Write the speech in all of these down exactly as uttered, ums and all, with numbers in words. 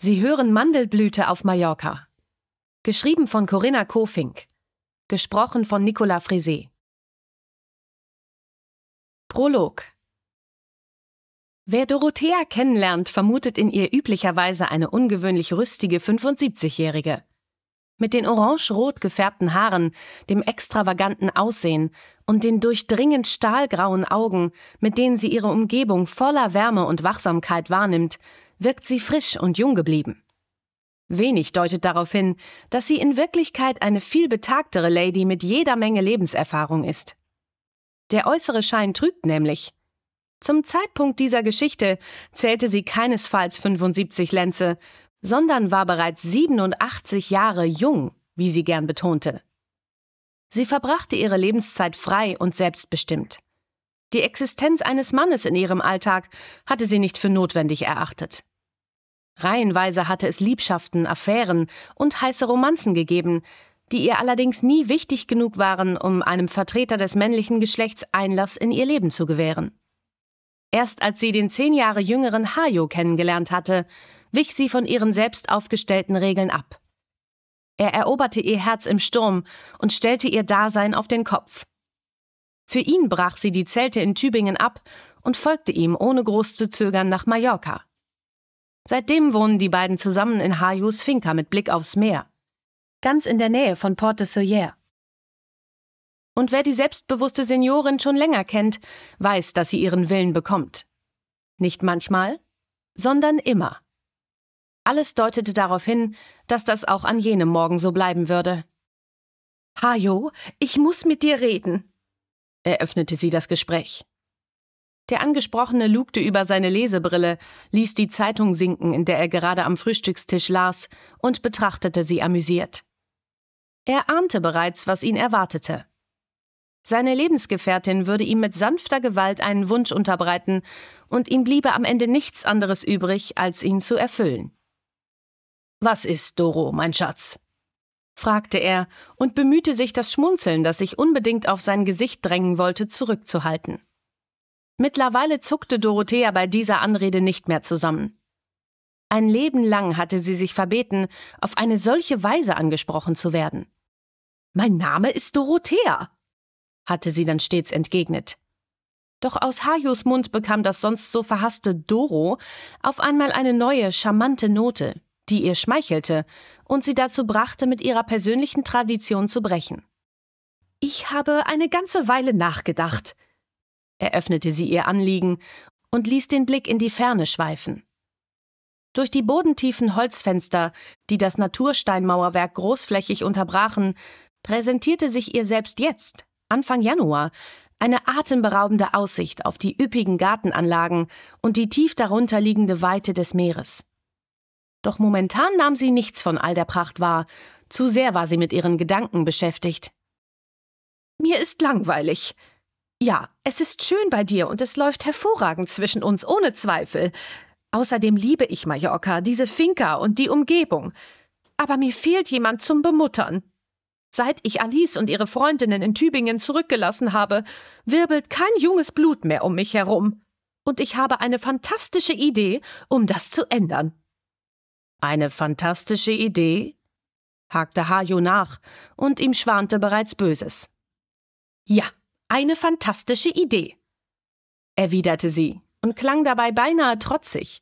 Sie hören Mandelblüte auf Mallorca. Geschrieben von Corinna Kofink. Gesprochen von Nicolas Frisé. Prolog. Wer Dorothea kennenlernt, vermutet in ihr üblicherweise eine ungewöhnlich rüstige fünfundsiebzigjährige. Mit den orange-rot gefärbten Haaren, dem extravaganten Aussehen und den durchdringend stahlgrauen Augen, mit denen sie ihre Umgebung voller Wärme und Wachsamkeit wahrnimmt, wirkt sie frisch und jung geblieben. Wenig deutet darauf hin, dass sie in Wirklichkeit eine viel betagtere Lady mit jeder Menge Lebenserfahrung ist. Der äußere Schein trügt nämlich. Zum Zeitpunkt dieser Geschichte zählte sie keinesfalls fünfundsiebzig Lenze, sondern war bereits siebenundachtzig Jahre jung, wie sie gern betonte. Sie verbrachte ihre Lebenszeit frei und selbstbestimmt. Die Existenz eines Mannes in ihrem Alltag hatte sie nicht für notwendig erachtet. Reihenweise hatte es Liebschaften, Affären und heiße Romanzen gegeben, die ihr allerdings nie wichtig genug waren, um einem Vertreter des männlichen Geschlechts Einlass in ihr Leben zu gewähren. Erst als sie den zehn Jahre jüngeren Hayo kennengelernt hatte, wich sie von ihren selbst aufgestellten Regeln ab. Er eroberte ihr Herz im Sturm und stellte ihr Dasein auf den Kopf. Für ihn brach sie die Zelte in Tübingen ab und folgte ihm ohne groß zu zögern nach Mallorca. Seitdem wohnen die beiden zusammen in Hayos Finca mit Blick aufs Meer, ganz in der Nähe von Port de Sóller. Und wer die selbstbewusste Seniorin schon länger kennt, weiß, dass sie ihren Willen bekommt. Nicht manchmal, sondern immer. Alles deutete darauf hin, dass das auch an jenem Morgen so bleiben würde. »Hayo, ich muss mit dir reden«, eröffnete sie das Gespräch. Der Angesprochene lugte über seine Lesebrille, ließ die Zeitung sinken, in der er gerade am Frühstückstisch las, und betrachtete sie amüsiert. Er ahnte bereits, was ihn erwartete. Seine Lebensgefährtin würde ihm mit sanfter Gewalt einen Wunsch unterbreiten, und ihm bliebe am Ende nichts anderes übrig, als ihn zu erfüllen. »Was ist, Doro, mein Schatz?« fragte er und bemühte sich, das Schmunzeln, das sich unbedingt auf sein Gesicht drängen wollte, zurückzuhalten. Mittlerweile zuckte Dorothea bei dieser Anrede nicht mehr zusammen. Ein Leben lang hatte sie sich verbeten, auf eine solche Weise angesprochen zu werden. »Mein Name ist Dorothea«, hatte sie dann stets entgegnet. Doch aus Hayos Mund bekam das sonst so verhasste Doro auf einmal eine neue, charmante Note, die ihr schmeichelte und sie dazu brachte, mit ihrer persönlichen Tradition zu brechen. »Ich habe eine ganze Weile nachgedacht«, eröffnete sie ihr Anliegen und ließ den Blick in die Ferne schweifen. Durch die bodentiefen Holzfenster, die das Natursteinmauerwerk großflächig unterbrachen, präsentierte sich ihr selbst jetzt, Anfang Januar, eine atemberaubende Aussicht auf die üppigen Gartenanlagen und die tief darunter liegende Weite des Meeres. Doch momentan nahm sie nichts von all der Pracht wahr, zu sehr war sie mit ihren Gedanken beschäftigt. »Mir ist langweilig. Ja, es ist schön bei dir und es läuft hervorragend zwischen uns, ohne Zweifel. Außerdem liebe ich Mallorca, diese Finca und die Umgebung. Aber mir fehlt jemand zum Bemuttern. Seit ich Alice und ihre Freundinnen in Tübingen zurückgelassen habe, wirbelt kein junges Blut mehr um mich herum. Und ich habe eine fantastische Idee, um das zu ändern.« »Eine fantastische Idee?« hakte Hayo nach, und ihm schwante bereits Böses. »Ja, eine fantastische Idee«, erwiderte sie und klang dabei beinahe trotzig.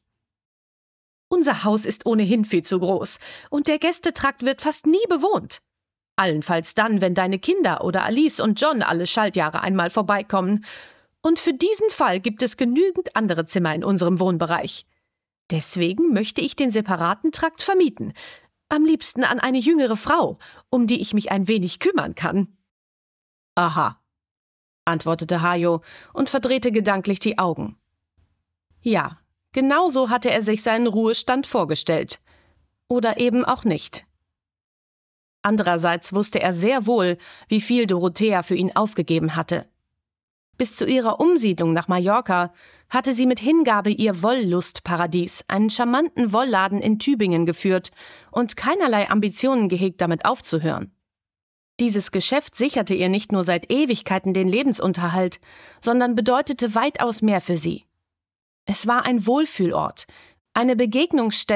»Unser Haus ist ohnehin viel zu groß, und der Gästetrakt wird fast nie bewohnt. Allenfalls dann, wenn deine Kinder oder Alice und John alle Schaltjahre einmal vorbeikommen. Und für diesen Fall gibt es genügend andere Zimmer in unserem Wohnbereich. Deswegen möchte ich den separaten Trakt vermieten, am liebsten an eine jüngere Frau, um die ich mich ein wenig kümmern kann.« »Aha«, antwortete Hayo und verdrehte gedanklich die Augen. Ja, genau so hatte er sich seinen Ruhestand vorgestellt. Oder eben auch nicht. Andererseits wusste er sehr wohl, wie viel Dorothea für ihn aufgegeben hatte. Bis zu ihrer Umsiedlung nach Mallorca hatte sie mit Hingabe ihr Wollustparadies, einen charmanten Wollladen in Tübingen geführt und keinerlei Ambitionen gehegt, damit aufzuhören. Dieses Geschäft sicherte ihr nicht nur seit Ewigkeiten den Lebensunterhalt, sondern bedeutete weitaus mehr für sie. Es war ein Wohlfühlort, eine Begegnungsstätte